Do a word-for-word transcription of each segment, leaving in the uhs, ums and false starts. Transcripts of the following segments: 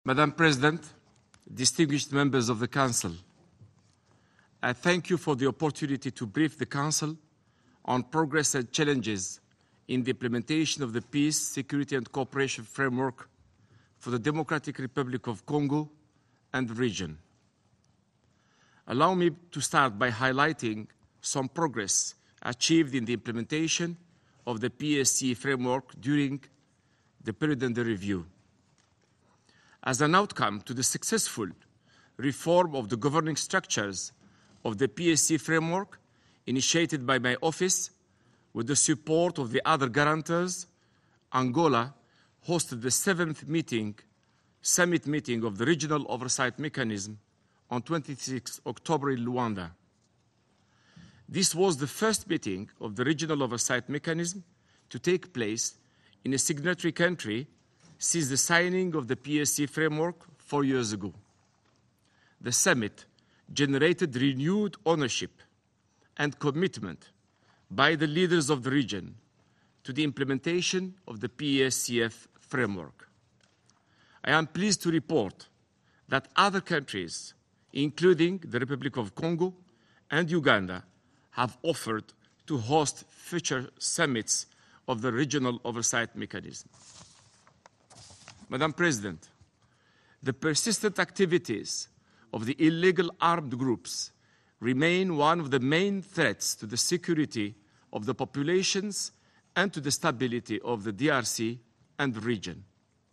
Madam President, distinguished members of the Council, I thank you for the opportunity to brief the Council on progress and challenges in the implementation of the Peace, Security and Cooperation Framework for the Democratic Republic of Congo and the region. Allow me to start by highlighting some progress achieved in the implementation of the P S C framework during the period under review. As an outcome to the successful reform of the governing structures of the P S C framework initiated by my office with the support of the other guarantors, Angola hosted the seventh meeting, summit meeting of the Regional Oversight Mechanism on twenty-sixth of October in Luanda. This was the first meeting of the Regional Oversight Mechanism to take place in a signatory country since the signing of the P S C framework four years ago. The summit generated renewed ownership and commitment by the leaders of the region to the implementation of the P S C F framework. I am pleased to report that other countries, including the Republic of Congo and Uganda, have offered to host future summits of the Regional Oversight Mechanism. Madam President, the persistent activities of the illegal armed groups remain one of the main threats to the security of the populations and to the stability of the D R C and the region.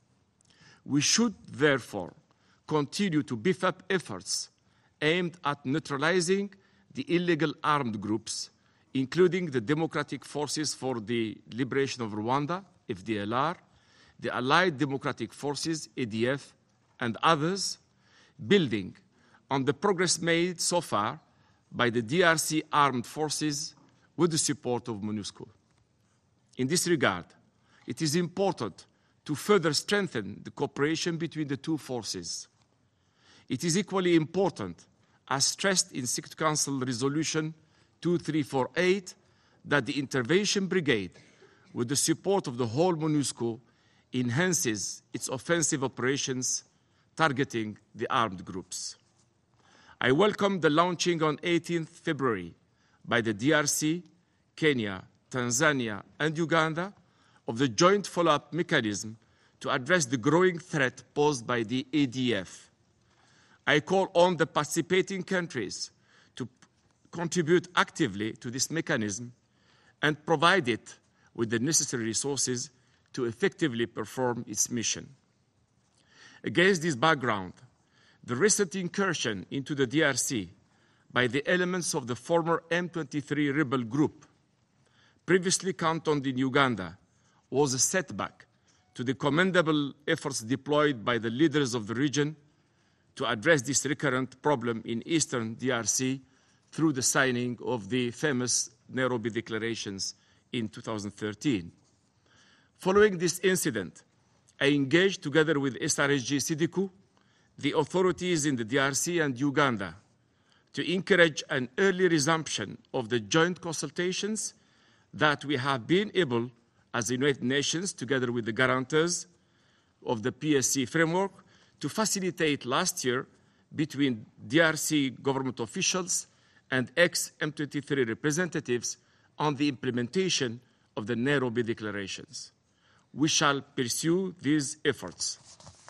We should therefore continue to beef up efforts aimed at neutralizing the illegal armed groups, including the Democratic Forces for the Liberation of Rwanda, F D L R, the Allied Democratic Forces, A D F, and others, building on the progress made so far by the D R C armed forces with the support of MONUSCO. In this regard, it is important to further strengthen the cooperation between the two forces. It is equally important, as stressed in Security Council Resolution two three four eight, that the intervention brigade, with the support of the whole MONUSCO, enhances its offensive operations targeting the armed groups. I welcome the launching on eighteenth February by the D R C, Kenya, Tanzania, and Uganda of the joint follow-up mechanism to address the growing threat posed by the A D F. I call on the participating countries to contribute actively to this mechanism and provide it with the necessary resources to effectively perform its mission. Against this background, the recent incursion into the D R C by the elements of the former M twenty-three rebel group, previously cantoned in Uganda, was a setback to the commendable efforts deployed by the leaders of the region to address this recurrent problem in eastern D R C through the signing of the famous Nairobi Declarations in two thousand thirteen. Following this incident, I engaged together with S R S G SIDICU, the authorities in the D R C and Uganda, to encourage an early resumption of the joint consultations that we have been able, as the United Nations, together with the guarantors of the P S C framework, to facilitate last year between D R C government officials and ex-M twenty-three representatives on the implementation of the Nairobi Declarations. We shall pursue these efforts.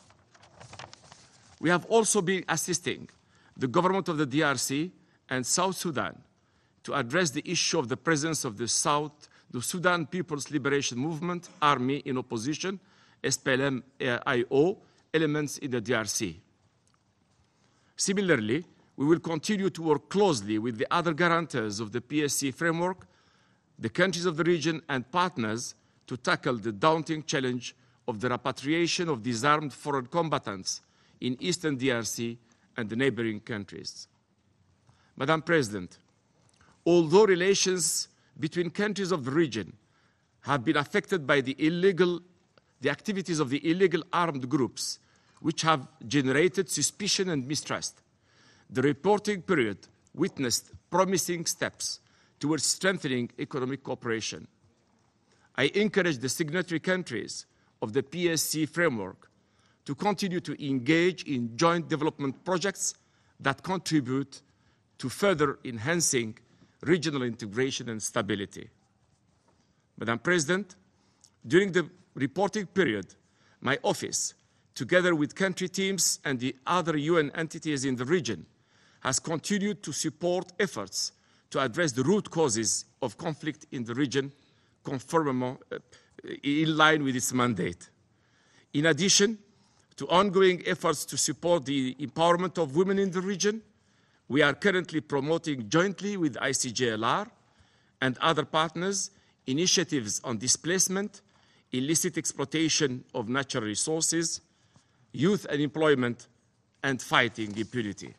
We have also been assisting the government of the D R C and South Sudan to address the issue of the presence of the South, the Sudan People's Liberation Movement Army in opposition, S P L M I O, elements in the D R C. Similarly, we will continue to work closely with the other guarantors of the P S C framework, the countries of the region, and partners to tackle the daunting challenge of the repatriation of disarmed foreign combatants in eastern D R C and the neighboring countries. Madam President, although relations between countries of the region have been affected by the illegal, the activities of the illegal armed groups, which have generated suspicion and mistrust, the reporting period witnessed promising steps towards strengthening economic cooperation. I encourage the signatory countries of the P S C framework to continue to engage in joint development projects that contribute to further enhancing regional integration and stability. Madam President, during the reporting period, my office, together with country teams and the other U N entities in the region, has continued to support efforts to address the root causes of conflict in the region, conformement, uh, in line with its mandate. In addition to ongoing efforts to support the empowerment of women in the region, we are currently promoting jointly with I C G L R and other partners initiatives on displacement, illicit exploitation of natural resources, youth unemployment, and fighting impunity.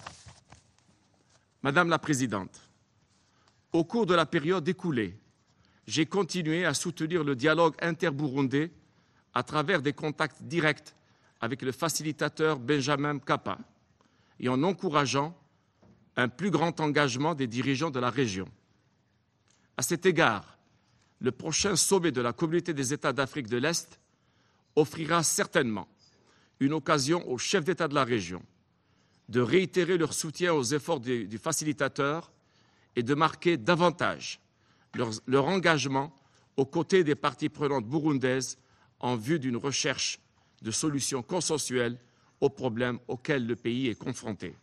Madame la Présidente, au cours de la période écoulée, j'ai continué à soutenir le dialogue inter-burundais à travers des contacts directs avec le facilitateur Benjamin Mkapa et en encourageant un plus grand engagement des dirigeants de la région. À cet égard, le prochain sommet de la Communauté des États d'Afrique de l'Est offrira certainement une occasion aux chefs d'État de la région de réitérer leur soutien aux efforts du, du facilitateur et de marquer davantage leur, leur engagement aux côtés des parties prenantes burundaises en vue d'une recherche de solutions consensuelles aux problèmes auxquels le pays est confronté.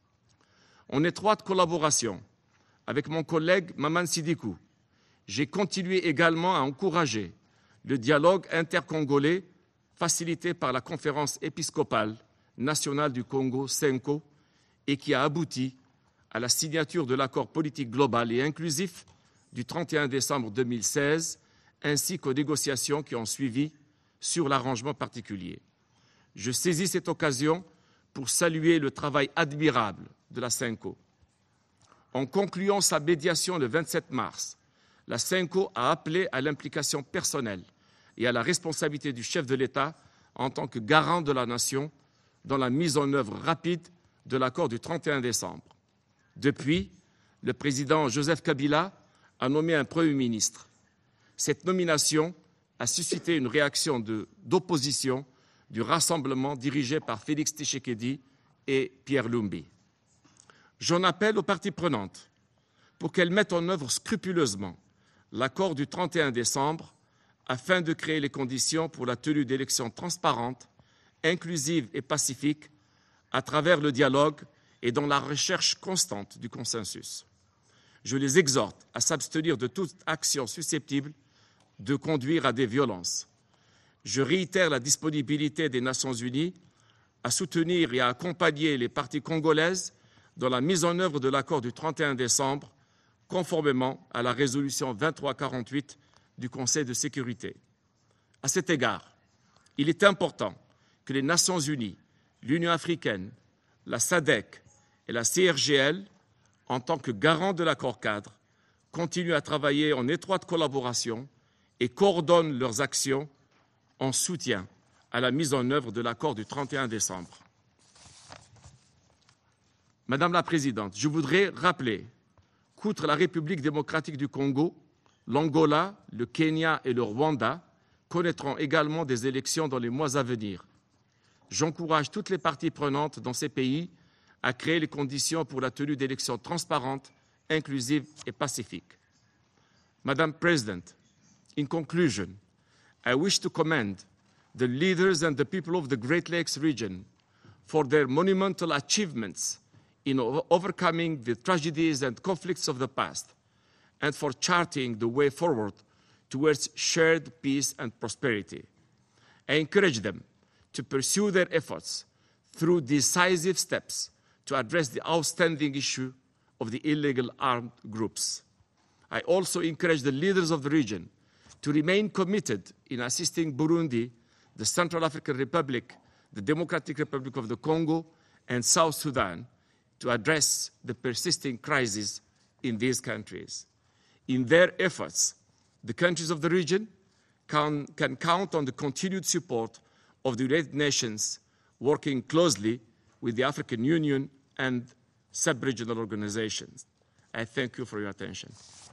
En étroite collaboration avec mon collègue Maman Sidikou, j'ai continué également à encourager le dialogue intercongolais facilité par la conférence épiscopale nationale du Congo, CENCO, et qui a abouti à la signature de l'accord politique global et inclusif du trente et un décembre deux mille seize, ainsi qu'aux négociations qui ont suivi sur l'arrangement particulier. Je saisis cette occasion pour saluer le travail admirable de la CENCO. En concluant sa médiation le vingt-sept mars, la CENCO a appelé à l'implication personnelle et à la responsabilité du chef de l'État en tant que garant de la nation dans la mise en œuvre rapide de l'accord du trente et un décembre. Depuis, le président Joseph Kabila a nommé un Premier ministre. Cette nomination a suscité une réaction de, d'opposition du rassemblement dirigé par Félix Tshisekedi et Pierre Lumbi. J'en appelle aux parties prenantes pour qu'elles mettent en œuvre scrupuleusement l'accord du trente et un décembre afin de créer les conditions pour la tenue d'élections transparentes, inclusives et pacifiques à travers le dialogue et dans la recherche constante du consensus. Je les exhorte à s'abstenir de toute action susceptible de conduire à des violences. Je réitère la disponibilité des Nations unies à soutenir et à accompagner les parties congolaises dans la mise en œuvre de l'accord du trente et un décembre, conformément à la résolution vingt-trois quarante-huit du Conseil de sécurité. À cet égard, il est important que les Nations unies, l'Union africaine, la SADC et la C R G L, en tant que garants de l'accord-cadre, continuent à travailler en étroite collaboration et coordonnent leurs actions en soutien à la mise en œuvre de l'accord du trente et un décembre. Madame la Présidente, je voudrais rappeler qu'outre la République démocratique du Congo, l'Angola, le Kenya et le Rwanda connaîtront également des élections dans les mois à venir. J'encourage toutes les parties prenantes dans ces pays à créer les conditions pour la tenue d'élections transparentes, inclusives et pacifiques. Madam President, in conclusion, I wish to commend the leaders and the people of the Great Lakes region for their monumental achievements in overcoming the tragedies and conflicts of the past and for charting the way forward towards shared peace and prosperity. I encourage them to pursue their efforts through decisive steps to address the outstanding issue of the illegal armed groups. I also encourage the leaders of the region to remain committed in assisting Burundi, the Central African Republic, the Democratic Republic of the Congo, and South Sudan to address the persisting crises in these countries. In their efforts, the countries of the region can, can count on the continued support of the United Nations, working closely with the African Union and sub-regional organizations. I thank you for your attention.